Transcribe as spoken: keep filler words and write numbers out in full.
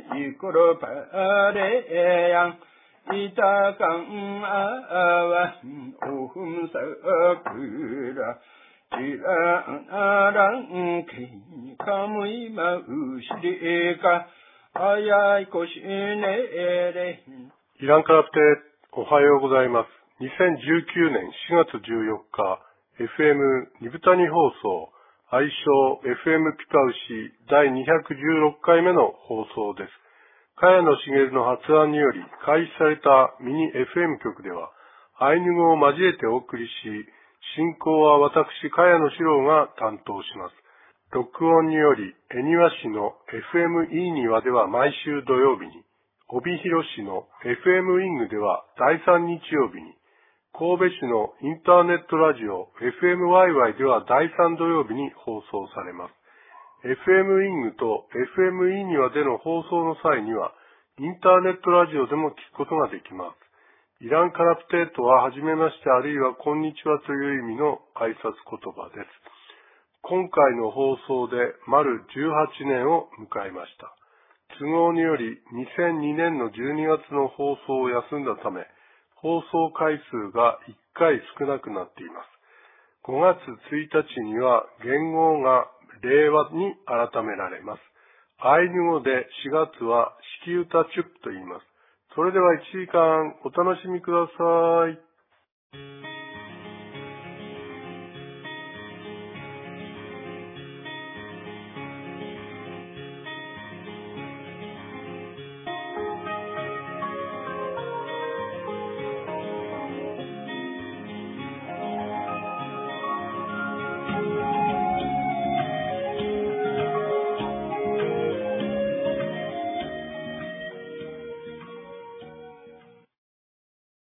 이끌어 바래양 이다강 아와 오흠사그라 지라랑 기카무이 마우시리가 아야이 고시네레 イランカラプテ、おはようございます。にせんじゅうきゅうねんしがつじゅうよっか、エフエム ニブタニ放送、愛称 エフエム ピパウシ第にひゃくじゅうろっかいめの放送です。茅野茂の発案により開始されたミニ エフエム 局では、アイヌ語を交えてお送りし、進行は私、茅野史郎が担当します。録音により、恵庭市の エフエム イーニワでは毎週土曜日に、帯広市の エフエム ウィングではだいさん日曜日に、神戸市のインターネットラジオ エフエムワイワイ ではだいさん土曜日に放送されます。エフエム ウィングと エフエム イーニワでの放送の際には、インターネットラジオでも聞くことができます。イランカラプテートははじめましてあるいはこんにちはという意味の挨拶言葉です。今回の放送で丸じゅうはちねんを迎えました。都合によりにせんにねんのじゅうにがつの放送を休んだため、放送回数がいっかい少なくなっています。ごがつついたちには元号が令和に改められます。アイヌ語でしがつはシキユタチュップと言います。それではいちじかんお楽しみください。